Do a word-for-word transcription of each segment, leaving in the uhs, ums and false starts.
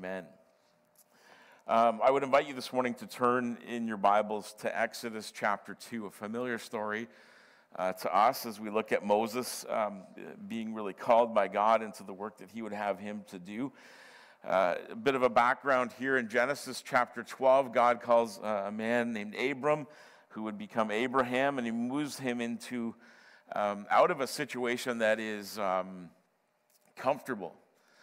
Amen. Um, I would invite you this morning to turn in your Bibles to Exodus chapter two, a familiar story uh, to us as we look at Moses um, being really called by God into the work that he would have him to do. Uh, a bit of a background here in Genesis chapter twelve, God calls uh, a man named Abram who would become Abraham, and he moves him into um, out of a situation that is um, comfortable.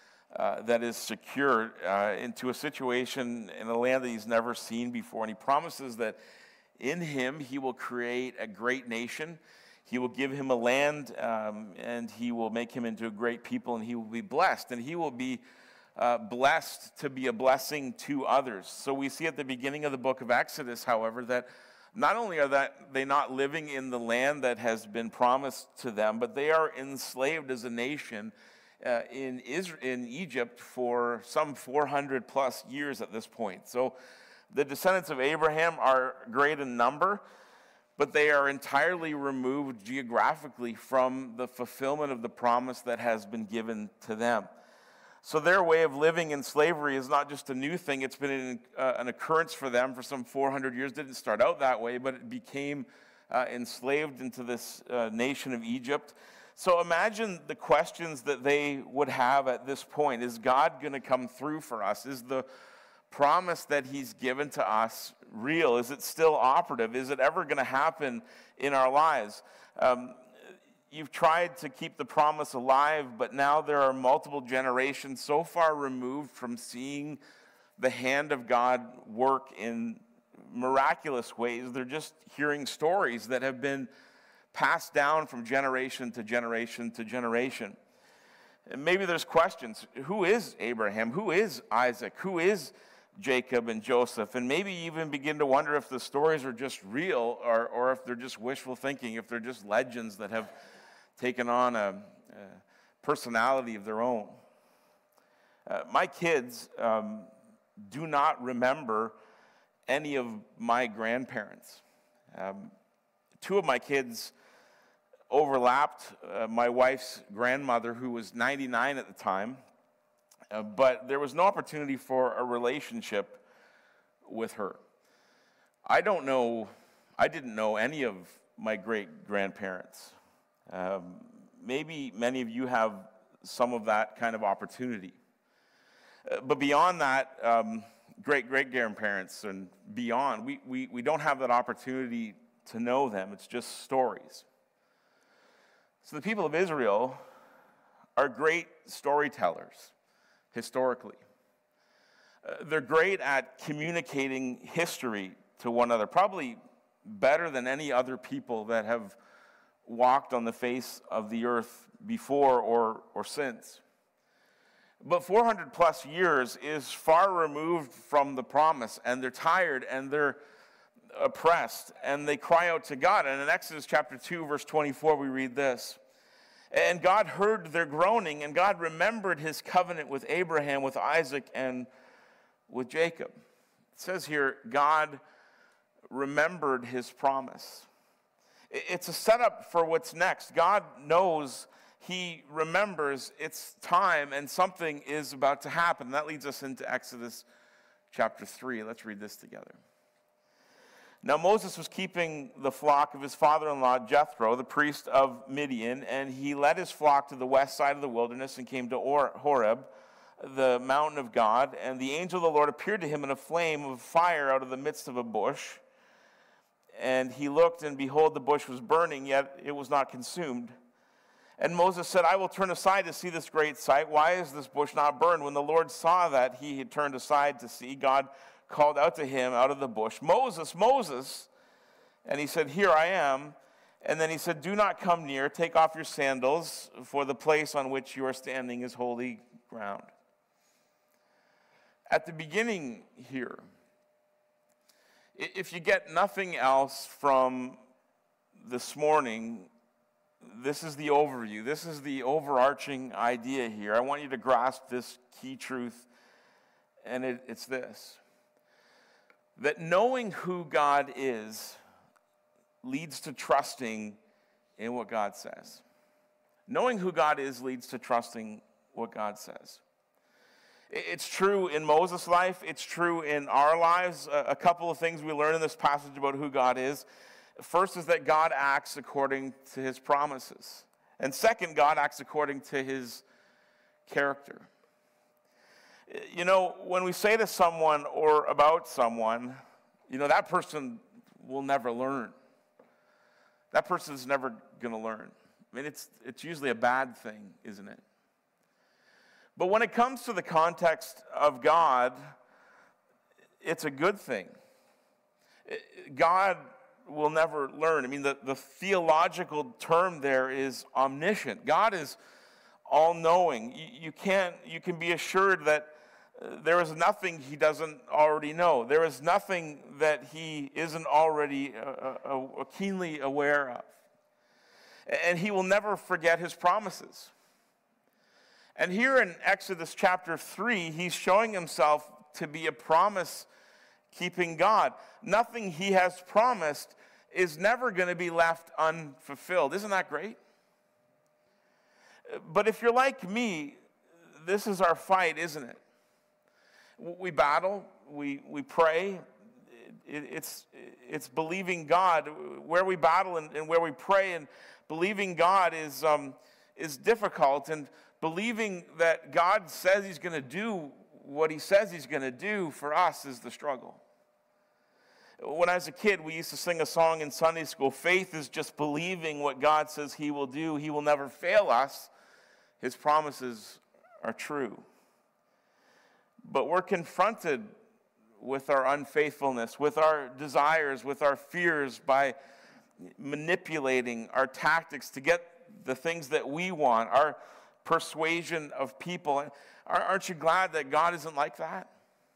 Uh, that is secure uh, into a situation in a land that he's never seen before. And he promises that in him he will create a great nation. He will give him a land, um, and he will make him into a great people, and he will be blessed. And he will be uh, blessed to be a blessing to others. So we see at the beginning of the book of Exodus, however, that not only are that they not living in the land that has been promised to them, but they are enslaved as a nation Uh, in Israel, in Egypt for some four hundred plus years at this point. So the descendants of Abraham are great in number, but they are entirely removed geographically from the fulfillment of the promise that has been given to them. So their way of living in slavery is not just a new thing. It's been an, uh, an occurrence for them for some four hundred years. It didn't start out that way, but it became uh, enslaved into this uh, nation of Egypt. So imagine the questions that they would have at this point. Is God going to come through for us? Is the promise that he's given to us real? Is it still operative? Is it ever going to happen in our lives? Um, you've tried to keep the promise alive, but now there are multiple generations so far removed from seeing the hand of God work in miraculous ways. They're just hearing stories that have been passed down from generation to generation to generation. And maybe there's questions. Who is Abraham? Who is Isaac? Who is Jacob and Joseph? And maybe you even begin to wonder if the stories are just real or, or if they're just wishful thinking, if they're just legends that have taken on a, a personality of their own. Uh, my kids um, do not remember any of my grandparents. Um, two of my kids overlapped uh, my wife's grandmother, who was ninety-nine at the time, uh, but there was no opportunity for a relationship with her. I don't know, I didn't know any of my great-grandparents. Um, maybe many of you have some of that kind of opportunity. Uh, but beyond that, um, great-great-grandparents and beyond, we, we, we don't have that opportunity to know them. It's just stories. So the people of Israel are great storytellers, historically. Uh, they're great at communicating history to one another, probably better than any other people that have walked on the face of the earth before or, or since. But four hundred plus years is far removed from the promise, and they're tired, and they're oppressed, and they cry out to God. And in Exodus chapter two, verse twenty-four, we read this. And God heard their groaning, and God remembered his covenant with Abraham, with Isaac, and with Jacob. It says here, God remembered his promise. It's a setup for what's next. God knows, he remembers it's time, and something is about to happen. That leads us into Exodus chapter three. Let's read this together. Now Moses was keeping the flock of his father-in-law Jethro, the priest of Midian, and he led his flock to the west side of the wilderness and came to Horeb, the mountain of God. And the angel of the Lord appeared to him in a flame of fire out of the midst of a bush. And he looked, and behold, the bush was burning, yet it was not consumed. And Moses said, I will turn aside to see this great sight. Why is this bush not burned? When the Lord saw that he had turned aside to see, God called out to him out of the bush, Moses, Moses. And he said, here I am. And then he said, do not come near. Take off your sandals, for the place on which you are standing is holy ground. At the beginning here, if you get nothing else from this morning, this is the overview. This is the overarching idea here. I want you to grasp this key truth, and it, it's this. That knowing who God is leads to trusting in what God says. Knowing who God is leads to trusting what God says. It's true in Moses' life. It's true in our lives. A couple of things we learn in this passage about who God is. First is that God acts according to his promises. And second, God acts according to his character. You know, when we say to someone or about someone, you know, that person will never learn. That person is never going to learn. I mean, it's it's usually a bad thing, isn't it? But when it comes to the context of God, it's a good thing. God will never learn. I mean, the, the theological term there is omniscient. God is all-knowing. You, you can't, you can be assured that there is nothing he doesn't already know. There is nothing that he isn't already uh, uh, keenly aware of. And he will never forget his promises. And here in Exodus chapter three, he's showing himself to be a promise-keeping God. Nothing he has promised is never going to be left unfulfilled. Isn't that great? But if you're like me, this is our fight, isn't it? We battle, we, we pray. It, it's, it's believing God. Where we battle and, and where we pray and believing God is, um, is difficult. And believing that God says he's going to do what he says he's going to do for us is the struggle. When I was a kid, we used to sing a song in Sunday school, faith is just believing what God says he will do. He will never fail us. His promises are true. But we're confronted with our unfaithfulness, with our desires, with our fears by manipulating our tactics to get the things that we want, our persuasion of people. Aren't you glad that God isn't like that?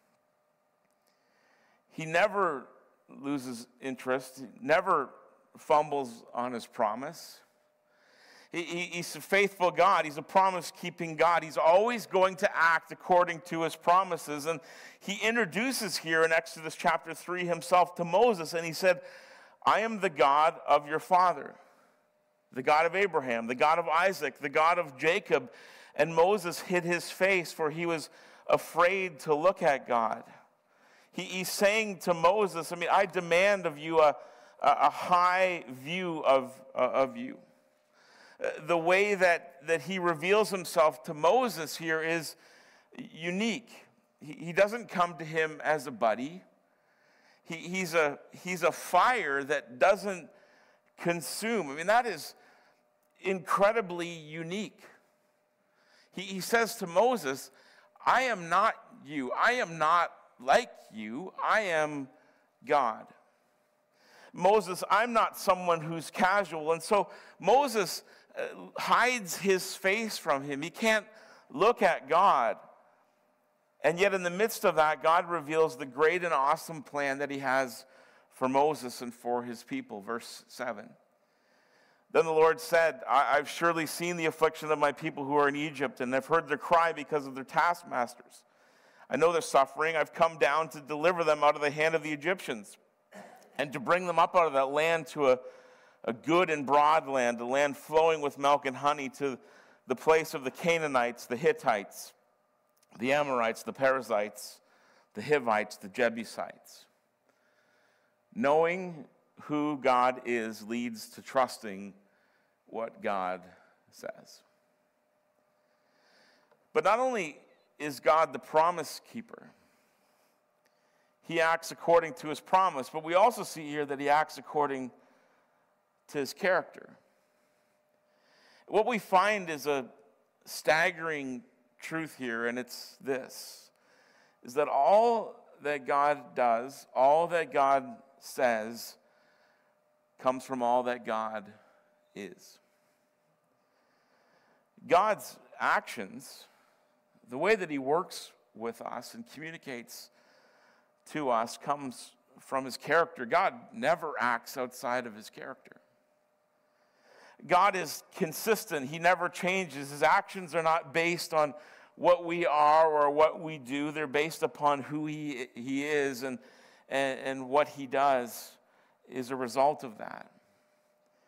He never loses interest, he never fumbles on his promise. He, he, he's a faithful God. He's a promise-keeping God. He's always going to act according to his promises. And he introduces here in Exodus chapter three himself to Moses, and he said, I am the God of your father, the God of Abraham, the God of Isaac, the God of Jacob. And Moses hid his face, for he was afraid to look at God. He, he's saying to Moses, I mean, I demand of you a, a high view of, uh, of you. The way that, that he reveals himself to Moses here is unique. He, he doesn't come to him as a buddy. He, he's, a, he's a fire that doesn't consume. I mean, that is incredibly unique. He, he says to Moses, I am not you. I am not like you. I am God. Moses, I'm not someone who's casual. And so Moses uh, hides his face from him. He can't look at God. And yet in the midst of that, God reveals the great and awesome plan that he has for Moses and for his people. Verse seven. Then the Lord said, I- I've surely seen the affliction of my people who are in Egypt, and I've heard their cry because of their taskmasters. I know their suffering. I've come down to deliver them out of the hand of the Egyptians, and to bring them up out of that land to a, a good and broad land, a land flowing with milk and honey, to the place of the Canaanites, the Hittites, the Amorites, the Perizzites, the Hivites, the Jebusites. Knowing who God is leads to trusting what God says. But not only is God the promise keeper, he acts according to his promise, but we also see here that he acts according to his character. What we find is a staggering truth here, and it's this, is that all that God does, all that God says, comes from all that God is. God's actions, the way that he works with us and communicates to us, comes from his character. God never acts outside of his character. God is consistent. He never changes. His actions are not based on what we are or what we do. They're based upon who he, he is, and, and, and what he does is a result of that.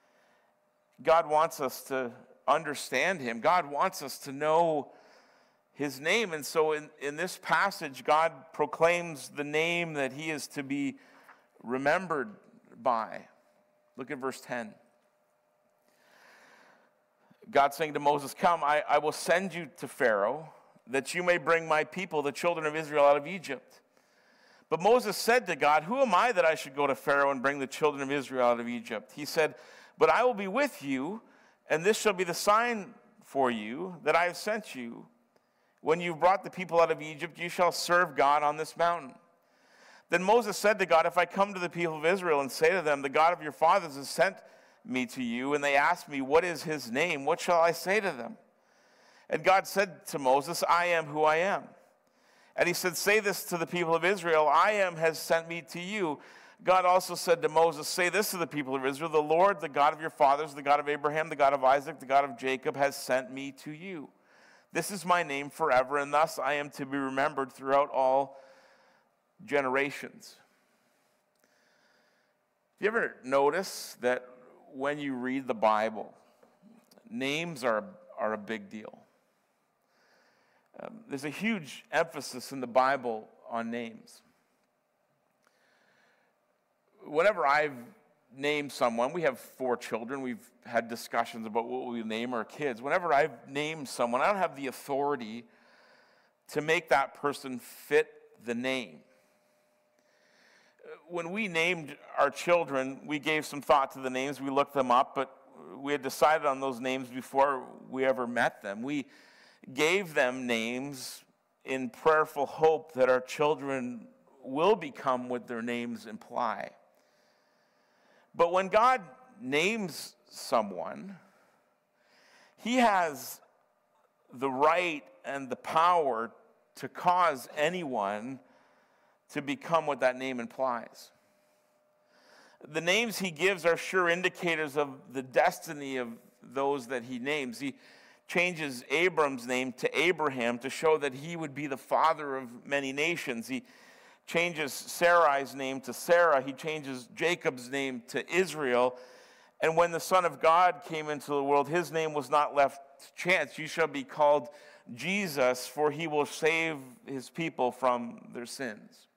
God wants us to understand him. God wants us to know his name. And so in, in this passage, God proclaims the name that he is to be remembered by. Look at verse ten. God saying to Moses, "Come, I, I will send you to Pharaoh, that you may bring my people, the children of Israel, out of Egypt." But Moses said to God, "Who am I that I should go to Pharaoh and bring the children of Israel out of Egypt?" He said, "But I will be with you, and this shall be the sign for you that I have sent you. When you've brought the people out of Egypt, you shall serve God on this mountain." Then Moses said to God, "If I come to the people of Israel and say to them, 'The God of your fathers has sent me to you,' and they ask me, 'What is his name?' what shall I say to them?" And God said to Moses, "I am who I am." And he said, "Say this to the people of Israel, 'I am has sent me to you.'" God also said to Moses, "Say this to the people of Israel, 'The Lord, the God of your fathers, the God of Abraham, the God of Isaac, the God of Jacob, has sent me to you. This is my name forever, and thus I am to be remembered throughout all generations." Do you ever notice that when you read the Bible, names are, are a big deal? Um, there's a huge emphasis in the Bible on names. Whenever I've named someone, we have four children, we've had discussions about what we name our kids. Whenever I've named someone, I don't have the authority to make that person fit the name. When we named our children, we gave some thought to the names, we looked them up, but we had decided on those names before we ever met them. We gave them names in prayerful hope that our children will become what their names imply. But when God names someone, he has the right and the power to cause anyone to become what that name implies. The names he gives are sure indicators of the destiny of those that he names. He changes Abram's name to Abraham to show that he would be the father of many nations. He changes Sarai's name to Sarah. He changes Jacob's name to Israel. And when the Son of God came into the world, his name was not left to chance. "You shall be called Jesus, for he will save his people from their sins."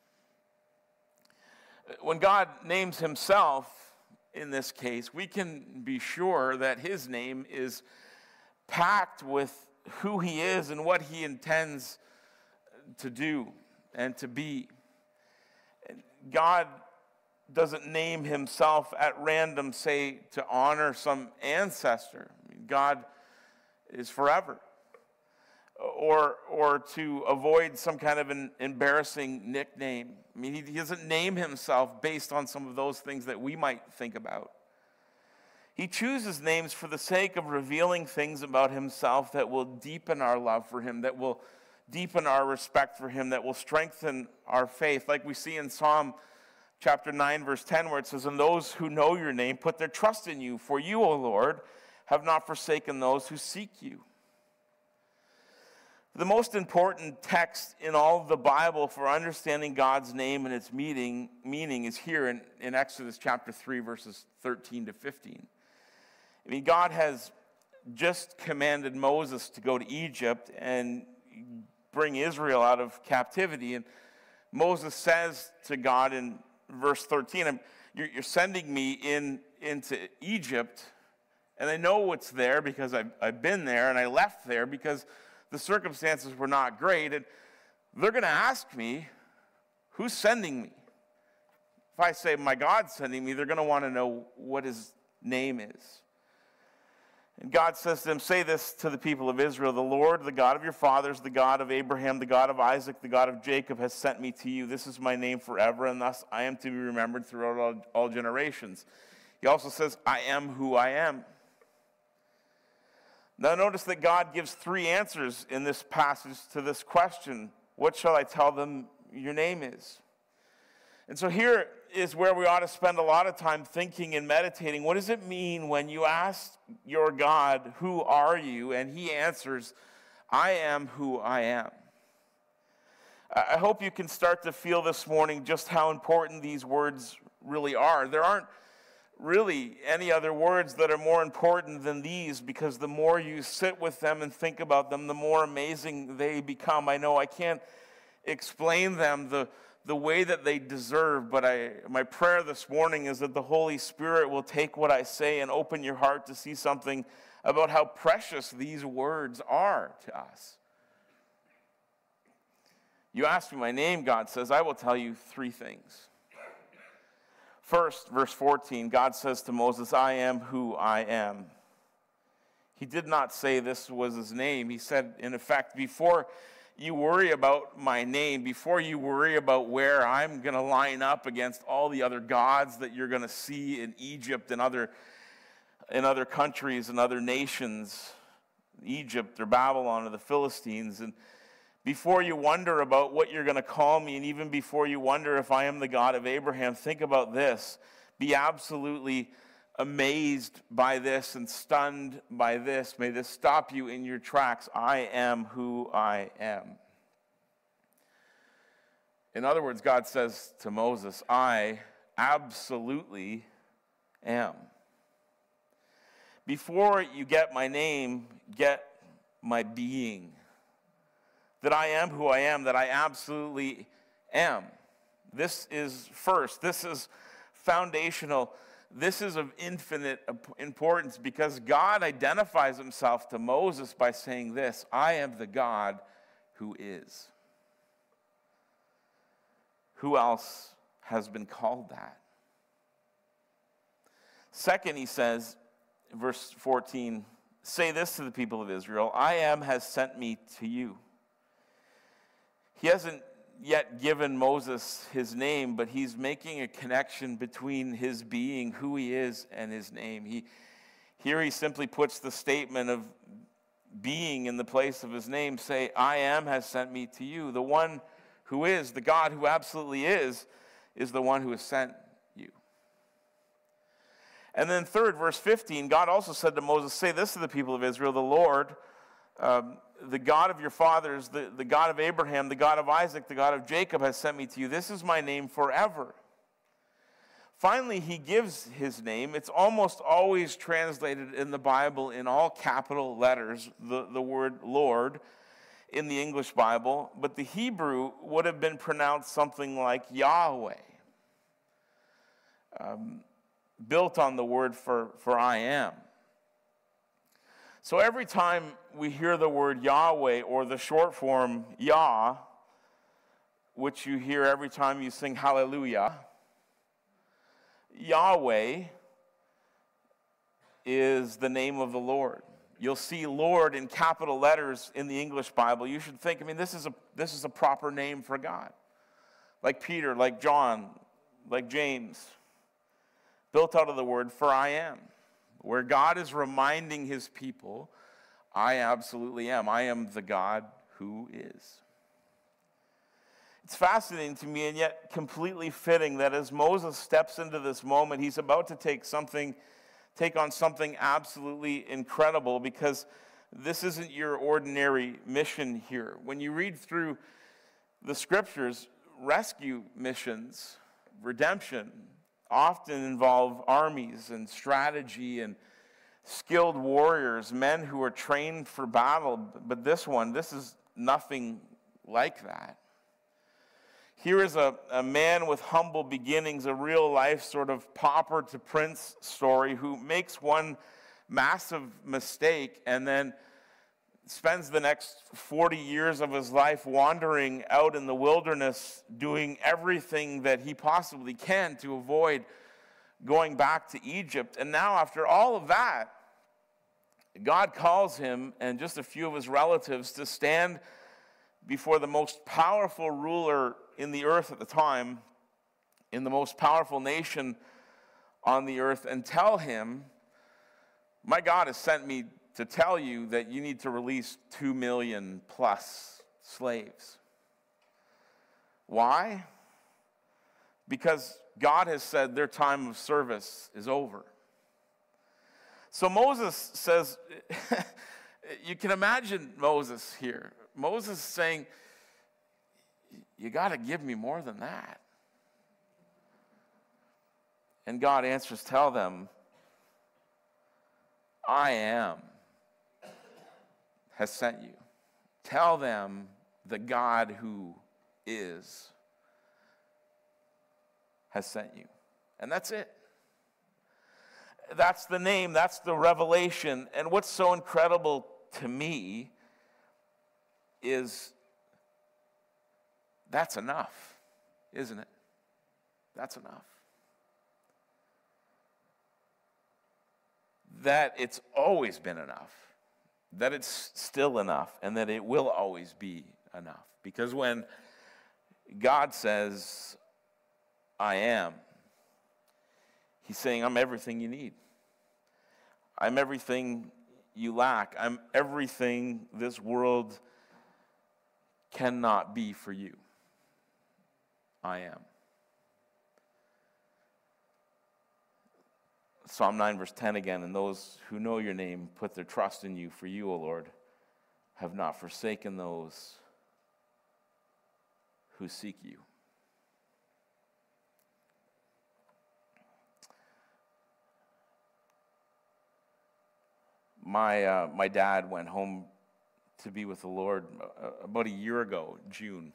When God names himself, in this case, we can be sure that his name is packed with who he is and what he intends to do and to be. God doesn't name himself at random, say, to honor some ancestor. I mean, God is forever. Or, or to avoid some kind of an embarrassing nickname. I mean, he, he doesn't name himself based on some of those things that we might think about. He chooses names for the sake of revealing things about himself that will deepen our love for him, that will deepen our respect for him, that will strengthen our faith. Like we see in Psalm chapter nine, verse ten, where it says, "And those who know your name put their trust in you, for you, O Lord, have not forsaken those who seek you." The most important text in all of the Bible for understanding God's name and its meaning, meaning is here in, in Exodus chapter three, verses thirteen to fifteen. I mean, God has just commanded Moses to go to Egypt and bring Israel out of captivity. And Moses says to God in verse thirteen, you're, you're sending me in into Egypt, and I know what's there because I've, I've been there, and I left there because the circumstances were not great. And they're going to ask me, who's sending me? If I say my God's sending me, they're going to want to know what his name is. And God says to them, "Say this to the people of Israel, 'The Lord, the God of your fathers, the God of Abraham, the God of Isaac, the God of Jacob has sent me to you. This is my name forever, and thus I am to be remembered throughout all, all generations.'" He also says, "I am who I am." Now notice that God gives three answers in this passage to this question: what shall I tell them your name is? And so here is where we ought to spend a lot of time thinking and meditating. What does it mean when you ask your God, "Who are you?" and he answers, "I am who I am"? I hope you can start to feel this morning just how important these words really are. There aren't really any other words that are more important than these, because the more you sit with them and think about them, the more amazing they become. I know I can't explain them the, the way that they deserve, but I, my prayer this morning is that the Holy Spirit will take what I say and open your heart to see something about how precious these words are to us. You ask me my name, God says, I will tell you three things. First, verse fourteen, God says to Moses, I am who I am. He did not say this was his name. He said, in effect, before you worry about my name, before you worry about where I'm going to line up against all the other gods that you're going to see in Egypt and other, in other countries and other nations, Egypt or Babylon or the Philistines, and before you wonder about what you're going to call me, and even before you wonder if I am the God of Abraham, think about this. Be absolutely amazed by this and stunned by this. May this stop you in your tracks. I am who I am. In other words, God says to Moses, I absolutely am. Before you get my name, get my being. That I am who I am, that I absolutely am. This is first. This is foundational. This is of infinite importance because God identifies himself to Moses by saying this, I am the God who is. Who else has been called that? Second, he says, verse fourteen, say this to the people of Israel, I am has sent me to you. He hasn't yet given Moses his name, but he's making a connection between his being, who he is, and his name. He, here he simply puts the statement of being in the place of his name. Say, I am has sent me to you. The one who is, the God who absolutely is, is the one who has sent you. And then third, verse fifteen, God also said to Moses, say this to the people of Israel, the Lord, um, the God of your fathers, the, the God of Abraham, the God of Isaac, the God of Jacob has sent me to you. This is my name forever. Finally, he gives his name. It's almost always translated in the Bible in all capital letters, the, the word Lord in the English Bible, but the Hebrew would have been pronounced something like Yahweh, um, built on the word for, for I am. So every time we hear the word Yahweh or the short form Yah, which you hear every time you sing Hallelujah, Yahweh is the name of the Lord. You'll see Lord in capital letters in the English Bible. You should think, I mean, this is a this is a proper name for God. Like Peter, like John, like James, built out of the word for I am. Where God is reminding his people, I absolutely am. I am the God who is. It's fascinating to me and yet completely fitting that as Moses steps into this moment, he's about to take something, take on something absolutely incredible because this isn't your ordinary mission here. When you read through the scriptures, rescue missions, redemption, often involve armies and strategy and skilled warriors, men who are trained for battle. But this one, this is nothing like that. Here is a, a man with humble beginnings, a real life sort of pauper to prince story who makes one massive mistake and then spends the next forty years of his life wandering out in the wilderness, doing everything that he possibly can to avoid going back to Egypt. And now, after all of that, God calls him and just a few of his relatives to stand before the most powerful ruler in the earth at the time, in the most powerful nation on the earth, and tell him, my God has sent me to tell you that you need to release two million plus slaves. Why? Because God has said their time of service is over. So Moses says, you can imagine Moses here. Moses saying, you got to give me more than that. And God answers, tell them, I am has sent you. Tell them the God who is has sent you. And that's it. That's the name, that's the revelation. And what's so incredible to me is that's enough, isn't it? That's enough. That it's always been enough, that it's still enough, and that it will always be enough. Because when God says, I am, he's saying, I'm everything you need. I'm everything you lack. I'm everything this world cannot be for you. I am. Psalm nine, verse ten again, and those who know your name put their trust in you, for you, O Lord, have not forsaken those who seek you. My, uh, my dad went home to be with the Lord about a year ago, June.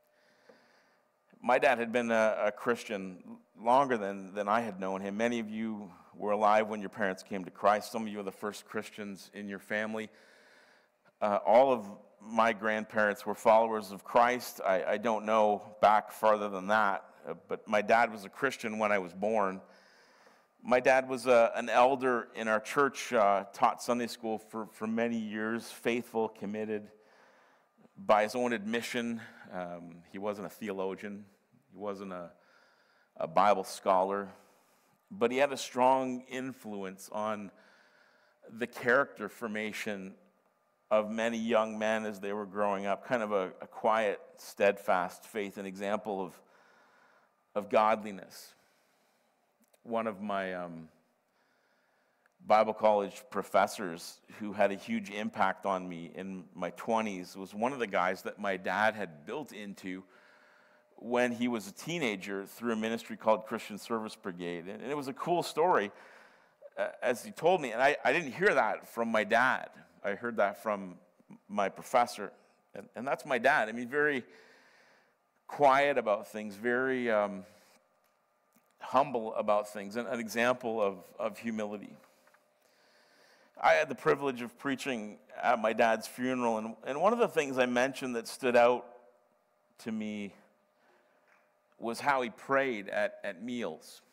My dad had been a, a Christian longer than, than I had known him. Many of you were alive when your parents came to Christ. Some of you are the first Christians in your family. Uh, all of my grandparents were followers of Christ. I, I don't know back farther than that, uh, but my dad was a Christian when I was born. My dad was a, an elder in our church, uh, taught Sunday school for, for many years, faithful, committed. By his own admission, um, he wasn't a theologian. He wasn't a, a Bible scholar. But he had a strong influence on the character formation of many young men as they were growing up. Kind of a, a quiet, steadfast faith, an example of, of godliness. One of my um, Bible college professors who had a huge impact on me in my twenties was one of the guys that my dad had built into when he was a teenager through a ministry called Christian Service Brigade. And it was a cool story, uh, as he told me. And I, I didn't hear that from my dad. I heard that from my professor. And, and that's my dad. I mean, very quiet about things, very um, humble about things, and an example of, of humility. I had the privilege of preaching at my dad's funeral, and, and one of the things I mentioned that stood out to me was how he prayed at, at meals.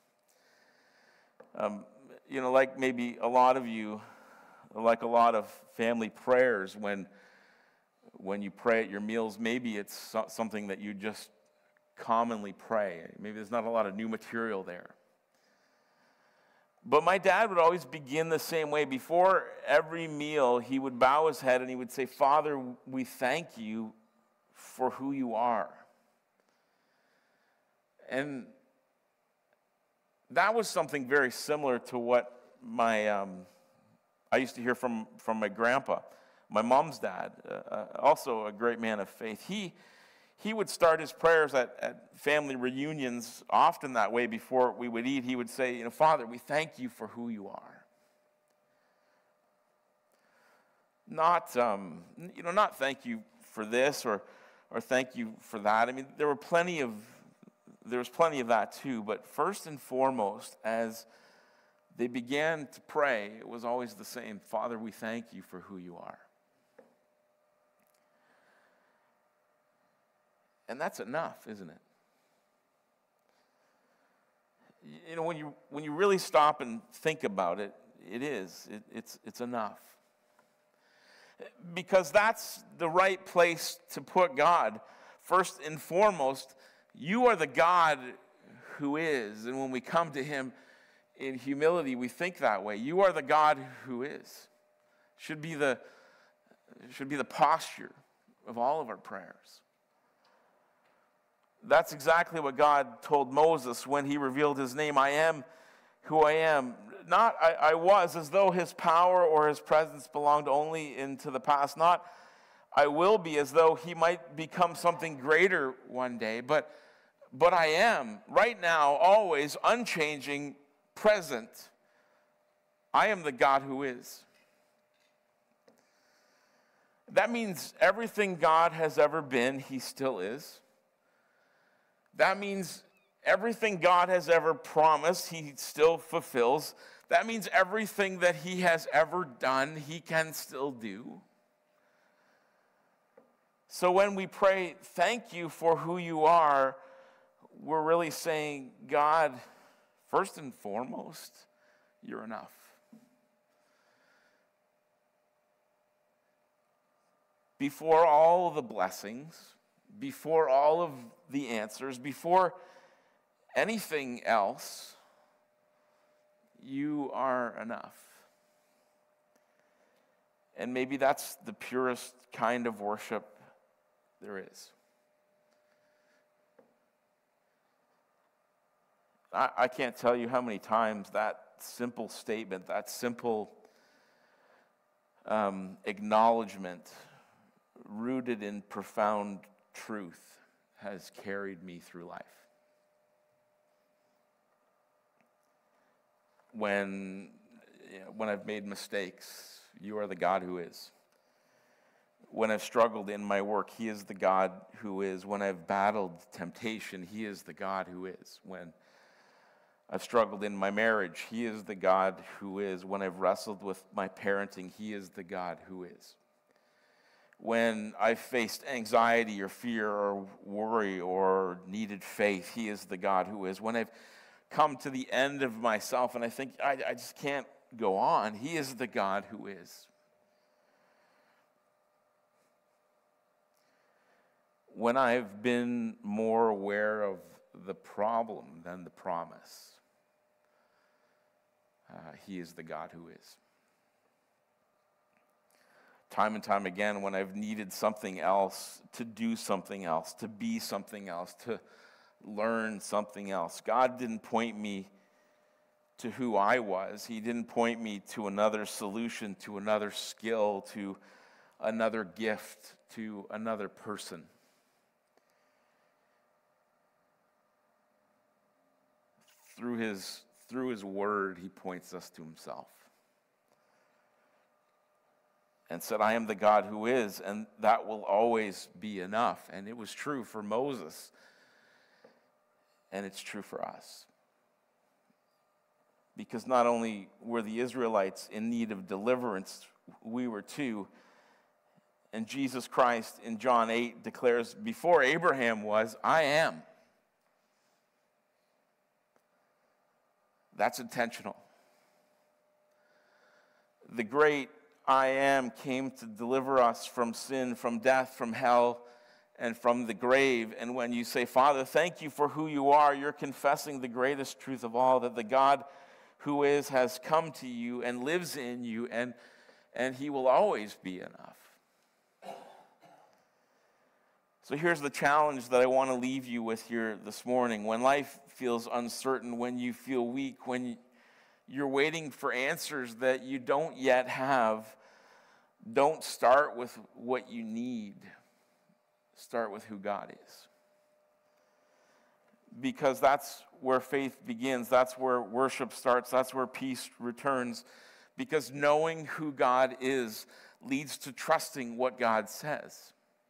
Um, you know, like maybe a lot of you, like a lot of family prayers, when, when you pray at your meals, maybe it's so, something that you just commonly pray. Maybe there's not a lot of new material there. But my dad would always begin the same way. Before every meal, he would bow his head and he would say, Father, we thank you for who you are. And that was something very similar to what my um, I used to hear from, from my grandpa, my mom's dad, uh, also a great man of faith. He He would start his prayers at, at family reunions often that way. Before we would eat, he would say, you know, Father, we thank you for who you are. Not, um, you know, not thank you for this or, or thank you for that. I mean, there were plenty of, there was plenty of that too. But first and foremost, as they began to pray, it was always the same. Father, we thank you for who you are. And that's enough, isn't it? You know, when you when you really stop and think about it, it is. It, it's it's enough. Because that's the right place to put God. First and foremost, you are the God who is. And when we come to him in humility, we think that way. You are the God who is. Should be the should be the posture of all of our prayers. That's exactly what God told Moses when he revealed his name. I am who I am. Not I, I was, as though his power or his presence belonged only into the past. Not I will be, as though he might become something greater one day. But, but I am right now, always, unchanging, present. I am the God who is. That means everything God has ever been, he still is. That means everything God has ever promised, he still fulfills. That means everything that he has ever done, he can still do. So when we pray, thank you for who you are, we're really saying, God, first and foremost, you're enough. Before all the blessings, before all of the answers, before anything else, you are enough. And maybe that's the purest kind of worship there is. I, I can't tell you how many times that simple statement, that simple um, acknowledgement, rooted in profound truth, has carried me through life. When, you know, when I've made mistakes, you are the God who is. When I've struggled in my work, he is the God who is. When I've battled temptation, he is the God who is. When I've struggled in my marriage, he is the God who is. When I've wrestled with my parenting, he is the God who is. When I've faced anxiety or fear or worry or needed faith, he is the God who is. When I've come to the end of myself and I think I, I just can't go on, he is the God who is. When I've been more aware of the problem than the promise, uh, he is the God who is. Time and time again, when I've needed something else, to do something else, to be something else, to learn something else, God didn't point me to who I was. He didn't point me to another solution, to another skill, to another gift, to another person. Through his, through his word, he points us to himself. And said, I am the God who is, and that will always be enough. And it was true for Moses, and it's true for us. Because not only were the Israelites in need of deliverance, we were too. And Jesus Christ in John eight declares, before Abraham was, I am. That's intentional. The great I am came to deliver us from sin, from death, from hell, and from the grave. And when you say, Father, thank you for who you are, you're confessing the greatest truth of all, that the God who is has come to you and lives in you, and, and he will always be enough. So here's the challenge that I want to leave you with here this morning. When life feels uncertain, when you feel weak, when you're waiting for answers that you don't yet have, don't start with what you need. Start with who God is. Because that's where faith begins. That's where worship starts. That's where peace returns. Because knowing who God is leads to trusting what God says.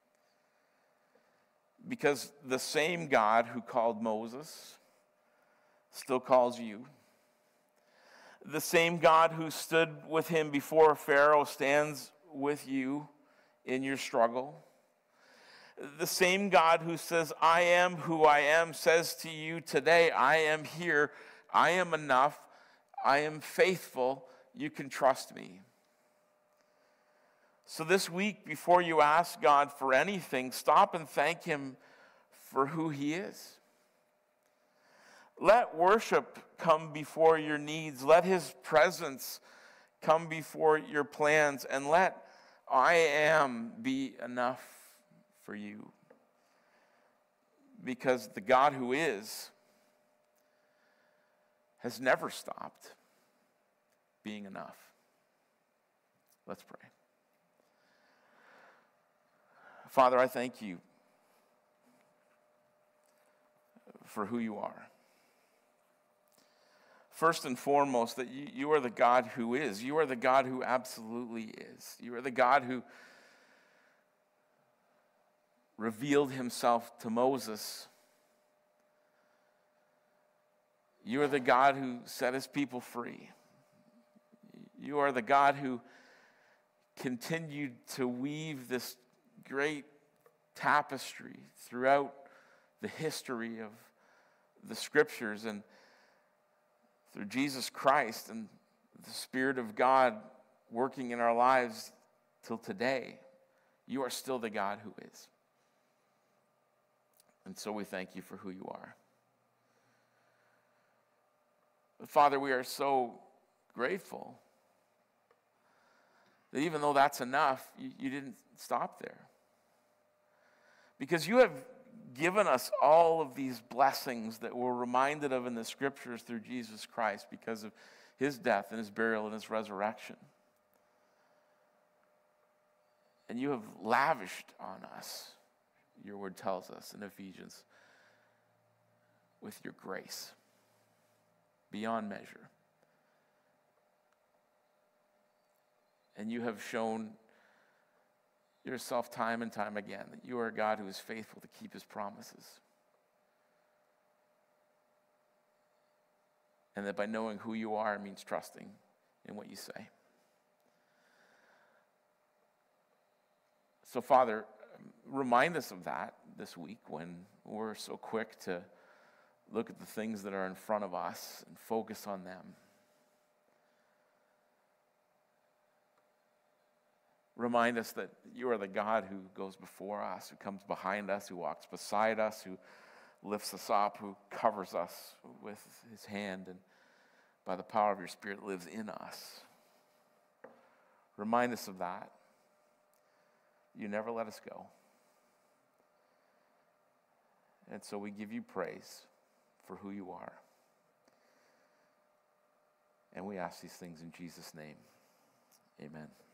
Because the same God who called Moses still calls you. The same God who stood with him before Pharaoh stands with you in your struggle. The same God who says, I am who I am, says to you today, I am here, I am enough, I am faithful, you can trust me. So this week, before you ask God for anything, stop and thank him for who he is. Let worship come before your needs. Let his presence come before your plans. And let I am be enough for you. Because the God who is has never stopped being enough. Let's pray. Father, I thank you for who you are. First and foremost, that you, you are the God who is. You are the God who absolutely is. You are the God who revealed himself to Moses. You are the God who set his people free. You are the God who continued to weave this great tapestry throughout the history of the scriptures, and through Jesus Christ and the Spirit of God working in our lives till today. You are still the God who is. And so we thank you for who you are. But Father, we are so grateful that even though that's enough, you, you didn't stop there. Because you have given us all of these blessings that we're reminded of in the scriptures through Jesus Christ because of his death and his burial and his resurrection. And you have lavished on us, your word tells us in Ephesians, with your grace beyond measure. And you have shown yourself time and time again that you are a God who is faithful to keep his promises. And that by knowing who you are means trusting in what you say. So, Father, remind us of that this week when we're so quick to look at the things that are in front of us and focus on them. Remind us that you are the God who goes before us, who comes behind us, who walks beside us, who lifts us up, who covers us with his hand, and by the power of your Spirit lives in us. Remind us of that. You never let us go. And so we give you praise for who you are. And we ask these things in Jesus' name. Amen.